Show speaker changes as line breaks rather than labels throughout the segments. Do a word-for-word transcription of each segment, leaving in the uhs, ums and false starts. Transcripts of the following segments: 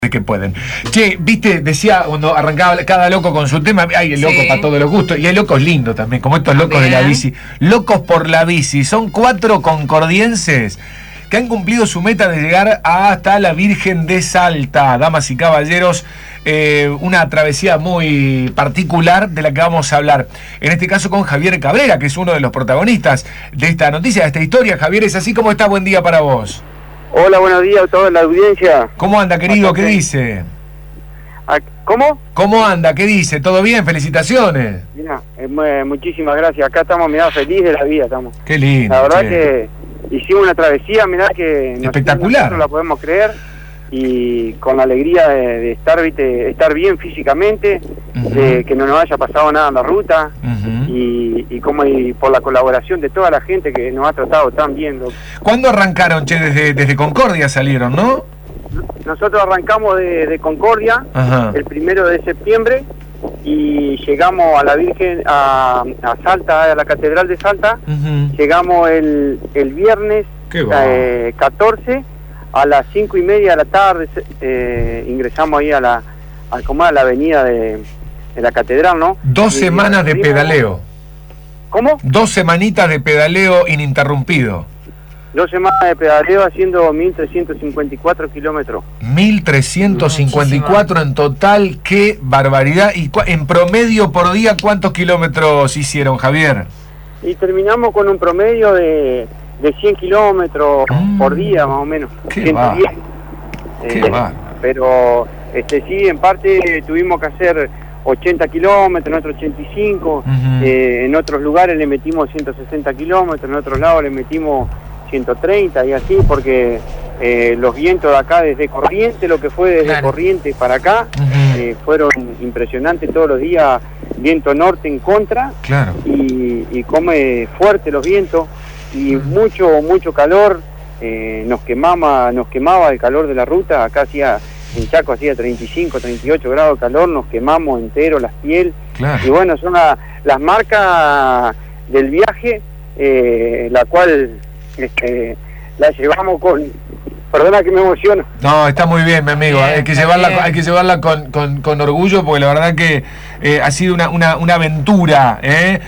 que pueden. Che, viste, decía cuando arrancaba cada loco con su tema, hay el loco sí. para todos los gustos, y hay locos lindos también, como estos locos también de la bici. Locos por la bici, son cuatro concordienses que han cumplido su meta de llegar hasta la Virgen de Salta. Damas y caballeros, eh, una travesía muy particular de la que vamos a hablar. En este caso con Javier Cabrera, que es uno de los protagonistas de esta noticia, de esta historia. Javier, ¿es así? ¿Cómo está? Buen día para vos.
Hola, buenos días a toda la audiencia.
¿Cómo anda, querido? ¿Qué dice?
¿Cómo?
¿Cómo anda? ¿Qué dice? ¿Todo bien? Felicitaciones.
Mira, eh, muchísimas gracias. Acá estamos, mirá, feliz de la vida estamos.
Qué lindo.
La verdad
che.
que hicimos una travesía, mirá que
espectacular.
No la podemos creer y con la alegría de, de estar, viste, estar bien físicamente, uh-huh. de que no nos haya pasado nada en la ruta. Uh-huh. Y, y como y por la colaboración de toda la gente que nos ha tratado tan bien. Lo...
¿Cuándo arrancaron, che? Desde, desde Concordia salieron, ¿no?
Nosotros arrancamos de, de Concordia, ajá. el primero de septiembre, y llegamos a la Virgen, a, a Salta, a la Catedral de Salta, uh-huh. llegamos el, el viernes eh, catorce, a las cinco y media de la tarde, eh, ingresamos ahí a la, a, como a la avenida de... en la catedral, ¿no?
Dos y, semanas de pedaleo.
¿Cómo?
Dos semanitas de pedaleo ininterrumpido.
Dos semanas de pedaleo haciendo mil trescientos cincuenta y cuatro kilómetros.
mil trescientos cincuenta y cuatro en total, qué barbaridad. ¿Y en promedio por día cuántos kilómetros hicieron, Javier?
Y terminamos con un promedio de, de cien kilómetros mm. por día, más o menos.
Qué va.
Qué eh, va. Pero este sí, en parte tuvimos que hacer ochenta kilómetros, en otros ochenta y cinco, uh-huh. eh, en otros lugares le metimos ciento sesenta kilómetros, en otros lados le metimos ciento treinta y así, porque eh, los vientos de acá desde Corrientes, lo que fue desde claro. Corrientes para acá, uh-huh. eh, fueron impresionantes todos los días, viento norte en contra,
claro.
y, y come fuerte los vientos, y uh-huh. mucho, mucho calor, eh, nos quemaba, nos quemaba el calor de la ruta, acá hacía... En Chaco hacía treinta y cinco, treinta y ocho grados de calor, nos quemamos entero las piel. Claro. Y bueno, son la, las marcas del viaje, eh, la cual este, la llevamos con... Perdona que me emociono.
No, está muy bien, mi amigo. Bien, hay que llevarla, bien. hay que llevarla con, con, con orgullo, porque la verdad que eh, ha sido una, una, una aventura, ¿eh?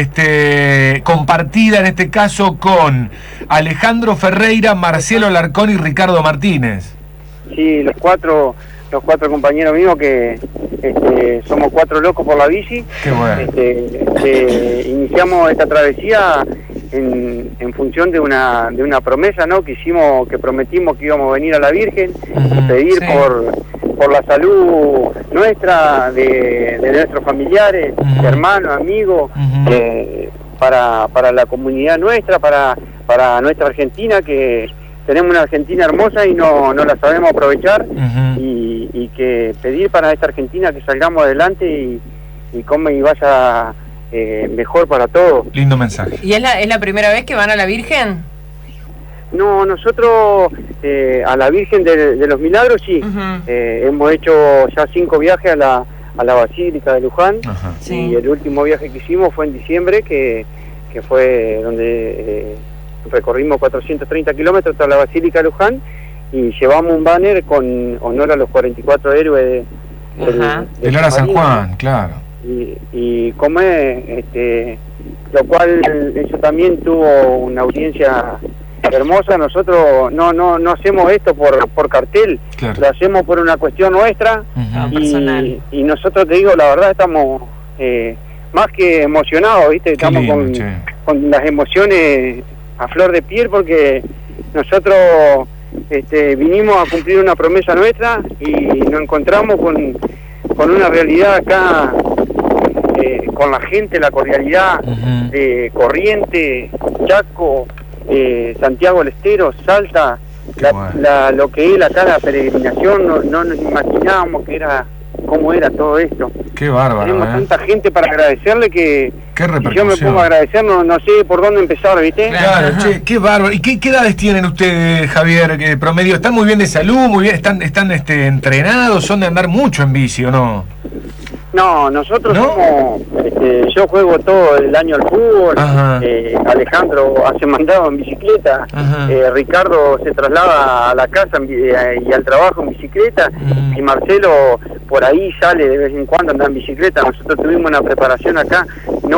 este, compartida en este caso con Alejandro Ferreira, Marcelo Alarcón y Ricardo Martínez.
Sí, los cuatro, los cuatro compañeros míos que este, somos cuatro locos por la bici.
Qué bueno.
Este, este, iniciamos esta travesía en, en función de una de una promesa, ¿no? Que hicimos, que prometimos que íbamos a venir a la Virgen uh-huh, y pedir sí. por por la salud nuestra, de, de nuestros familiares, uh-huh. hermanos, amigos, uh-huh. eh, para para la comunidad nuestra, para para nuestra Argentina, que tenemos una Argentina hermosa y no, no la sabemos aprovechar, uh-huh. y, y que pedir para esta Argentina que salgamos adelante y, y como y vaya eh, mejor para todos.
Lindo mensaje.
¿Y es la, es la primera vez que van a la Virgen?
No, nosotros eh, a la Virgen de, de los Milagros sí, uh-huh. eh, hemos hecho ya cinco viajes a la, a la Basílica de Luján, uh-huh. sí. y el último viaje que hicimos fue en diciembre, que, que fue donde... Eh, recorrimos cuatrocientos treinta kilómetros hasta la Basílica de Luján y llevamos un banner con honor a los cuarenta y cuatro héroes de,
del, de Lara San Juan, claro.
Y, y como es, este, lo cual eso también tuvo una audiencia hermosa. Nosotros no no no hacemos esto por por cartel, claro. lo hacemos por una cuestión nuestra, uh-huh. y, y nosotros, te digo, la verdad estamos eh, más que emocionados, ¿viste? Estamos lindo, con, con las emociones a flor de piel, porque nosotros este, vinimos a cumplir una promesa nuestra y nos encontramos con, con una realidad acá, eh, con la gente, la cordialidad uh-huh. de Corrientes, Chaco, eh, Santiago del Estero, Salta, la, bueno. la, lo que es acá la peregrinación, no, no nos imaginábamos que era, cómo era todo esto.
Qué bárbaro.
Tenemos
¿eh?
tanta gente para agradecerle que
qué
si yo me pongo a agradecer, no, no sé por dónde empezar, ¿viste?
Claro, che, qué bárbaro. ¿Y qué, qué edades tienen ustedes, Javier? ¿Qué promedio? ¿Están muy bien de salud? ¿Muy bien? ¿Están están este, entrenados? ¿Son de andar mucho en bici o no?
No, nosotros
¿No?
somos, este, yo juego todo el año al fútbol, eh, Alejandro hace mandado en bicicleta, eh, Ricardo se traslada a la casa en, eh, y al trabajo en bicicleta, uh-huh. y Marcelo por ahí sale de vez en cuando, anda en bicicleta. Nosotros tuvimos una preparación acá,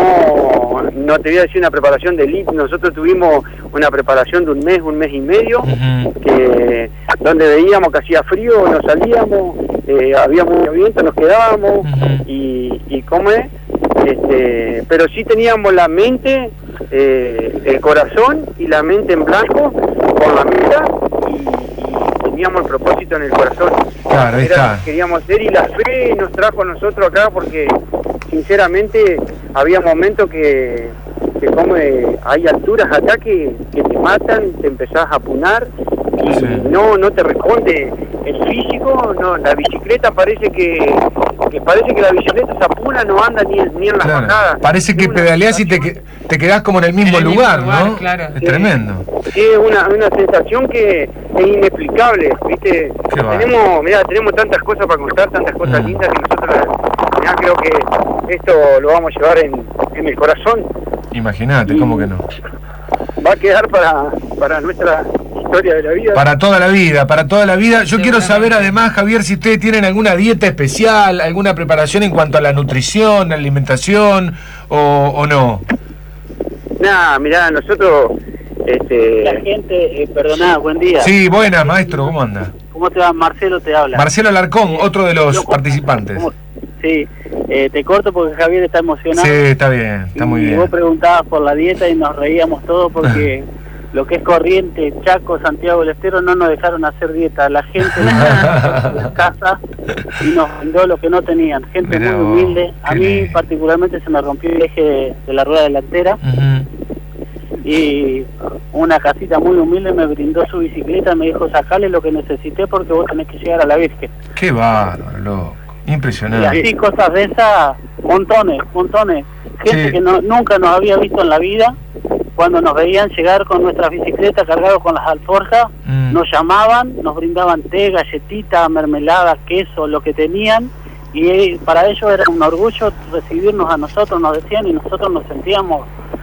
no, no te voy a decir una preparación de elite, nosotros tuvimos una preparación de un mes, un mes y medio, uh-huh. que donde veíamos que hacía frío, nos salíamos, eh, había mucho viento, nos quedábamos, uh-huh. y, y cómo es, este, pero sí teníamos la mente, eh, el corazón y la mente en blanco por la meta, y, y teníamos el propósito en el corazón.
Claro, ahí
Era
está.
lo que queríamos hacer, y la fe nos trajo a nosotros acá, porque sinceramente había momentos que, que como eh, hay alturas acá que, que te matan, te empezás a apunar y sí. no no te responde el físico, no, la bicicleta parece que, que parece que la bicicleta se apuna, no anda ni, ni en las
claro.
bajadas.
Parece que pedaleás y te, te quedás como en el mismo, en el lugar, mismo lugar, ¿no?
Claro.
Es
sí.
tremendo.
Sí, es una, una sensación que es inexplicable, ¿viste? Tenemos, mirá, tenemos tantas cosas para contar, tantas cosas mm. lindas, que nosotros mirá, creo que esto lo vamos a llevar en, en el corazón.
Imagínate, ¿cómo que no?
Va a quedar para, para nuestra historia de la vida.
Para toda la vida, para toda la vida. Yo sí, quiero saber además, Javier, si ustedes tienen alguna dieta especial, alguna preparación en cuanto a la nutrición, alimentación, o, o no.
Nada, mirá, nosotros... Este...
La gente, eh, perdoná, buen día.
Sí, buena, maestro, ¿cómo anda?
¿Cómo te va? Marcelo te habla.
Marcelo Alarcón, eh, otro de los
yo,
participantes.
¿cómo? Sí, eh, te corto porque Javier está emocionado.
Sí, está bien, está muy
y
bien.
Vos preguntabas por la dieta y nos reíamos todos porque lo que es Corrientes, Chaco, Santiago del Estero no nos dejaron hacer dieta. La gente en la casa y nos brindó lo que no tenían. Gente Mirá, muy humilde. A mí lindo. Particularmente se me rompió el eje de, de la rueda delantera. Uh-huh. Y una casita muy humilde me brindó su bicicleta, me dijo, sacale lo que necesité porque vos tenés que llegar a la Virgen.
Qué bárbaro, loco. Impresionante.
Y así cosas de esas, montones, montones. Gente sí. que no, nunca nos había visto en la vida, cuando nos veían llegar con nuestras bicicletas cargados con las alforjas, mm. nos llamaban, nos brindaban té, galletita, mermelada, queso, lo que tenían, y para ellos era un orgullo recibirnos a nosotros, nos decían, y nosotros nos sentíamos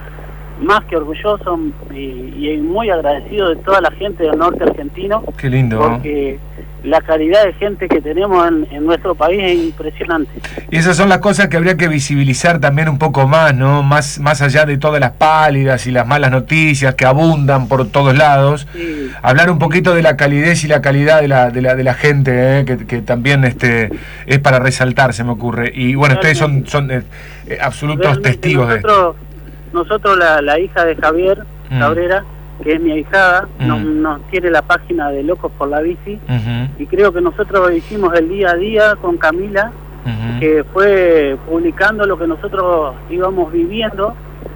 más que orgullosos y, y muy agradecidos de toda la gente del norte argentino.
Qué lindo.
Porque la calidad de gente que tenemos en, en nuestro país es impresionante.
Y esas son las cosas que habría que visibilizar también un poco más, ¿no? Más, más allá de todas las pálidas y las malas noticias que abundan por todos lados. Sí. Hablar un poquito de la calidez y la calidad de la, de la, de la gente, ¿eh? que, que también este es para resaltar, se me ocurre. Y bueno, realmente, ustedes son, son eh, eh, absolutos testigos
nosotros,
de esto.
Nosotros, la, la hija de Javier mm. Cabrera, que es mi ahijada, mm. nos, nos tiene la página de Locos por la Bici, uh-huh. y creo que nosotros hicimos el día a día con Camila, uh-huh. que fue publicando lo que nosotros íbamos viviendo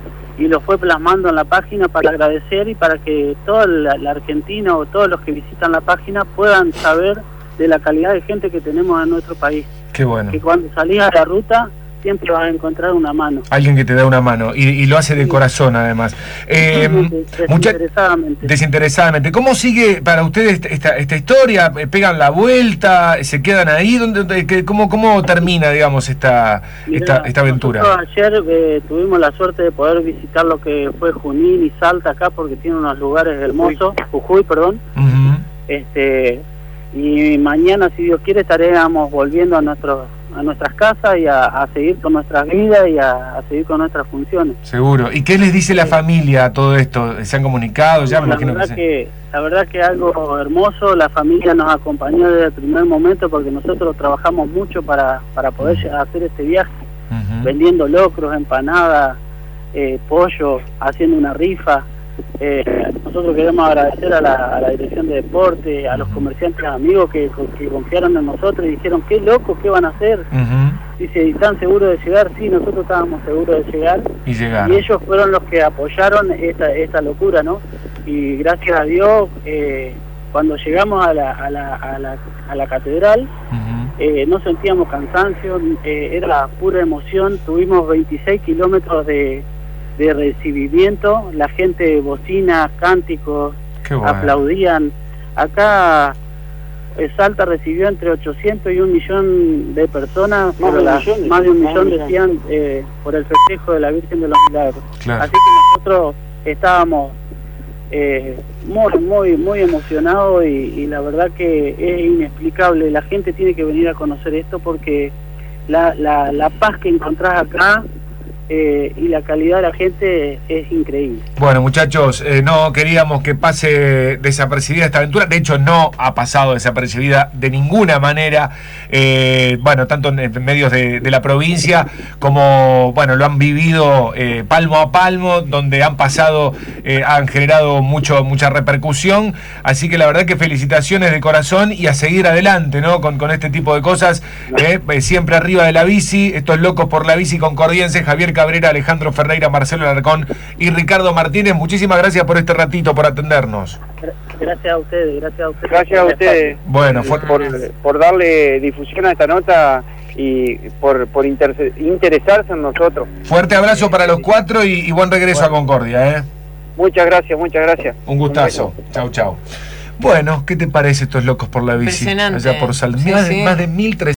y lo fue plasmando en la página para agradecer y para que todo el, el argentino o todos los que visitan la página puedan saber de la calidad de gente que tenemos en nuestro país.
Qué bueno.
Que cuando salís a la ruta siempre vas a encontrar una mano.
Alguien que te da una mano, y, y lo hace de sí. corazón además. Eh,
desinteresadamente.
Mucha, desinteresadamente. ¿Cómo sigue para ustedes esta, esta historia? ¿Pegan la vuelta? ¿Se quedan ahí? ¿Dónde, cómo, ¿Cómo termina, digamos, esta, Mirá, esta, esta aventura?
Ayer eh, tuvimos la suerte de poder visitar lo que fue Junín y Salta acá, porque tiene unos lugares hermosos, Jujuy, perdón. Uh-huh. este Y mañana, si Dios quiere, estaremos volviendo a nuestros a nuestras casas y a, a seguir con nuestras vidas y a, a seguir con nuestras funciones.
Seguro. ¿Y qué les dice la familia a todo esto? ¿Se han comunicado? Ya
no,
me
la
imagino
verdad
que,
que La verdad que algo hermoso, la familia nos acompañó desde el primer momento porque nosotros trabajamos mucho para, para poder uh-huh. hacer este viaje, uh-huh. vendiendo locros, empanadas, eh, pollo, haciendo una rifa. Eh, nosotros queremos agradecer a la, a la Dirección de Deporte, a los comerciantes amigos que, que confiaron en nosotros y dijeron, qué loco, ¿qué van a hacer? Uh-huh. Dice, ¿y están seguros de llegar? Sí, nosotros estábamos seguros de llegar.
Y llegaron.
Y ellos fueron los que apoyaron esta, esta locura, ¿no? Y gracias a Dios, eh, cuando llegamos a la, a la, a la, a la catedral, uh-huh. eh, no sentíamos cansancio, eh, era pura emoción. Tuvimos veintiséis kilómetros de... de recibimiento, la gente bocina, cánticos, bueno. aplaudían. Acá Salta recibió entre ochocientos y un millón de personas,
más,
por
de,
la,
millón,
más de un millón
millón.
decían eh, por el festejo de la Virgen de los Milagros.
Claro.
Así que nosotros estábamos eh, muy, muy, muy emocionados y, y la verdad que es inexplicable. La gente tiene que venir a conocer esto porque la, la, la paz que encontrás acá Eh, y la calidad de la gente es increíble.
Bueno, muchachos, eh, no queríamos que pase desapercibida esta aventura. De hecho, no ha pasado desapercibida de ninguna manera. Eh, bueno, tanto en medios de, de la provincia como, bueno, lo han vivido eh, palmo a palmo, donde han pasado, eh, han generado mucho mucha repercusión. Así que la verdad que felicitaciones de corazón y a seguir adelante, ¿no? Con, con este tipo de cosas. Eh, siempre arriba de la bici, estos locos por la bici concordienses, Javier Cabrera, Alejandro Ferreira, Marcelo Alarcón y Ricardo Martínez. Muchísimas gracias por este ratito, por atendernos.
Gracias a ustedes, gracias a ustedes.
Gracias a ustedes.
Bueno, fue...
por, por darle difusión a esta nota y por, por inter, interesarse en nosotros.
Fuerte abrazo para los cuatro y, y buen regreso bueno. a Concordia, ¿eh?
Muchas gracias, muchas gracias.
Un gustazo. Un chau, chau. Bueno, ¿qué te parece estos locos por la bici?
Impresionante.
Allá por Salta.
Sí,
más,
sí.
más de mil trescientos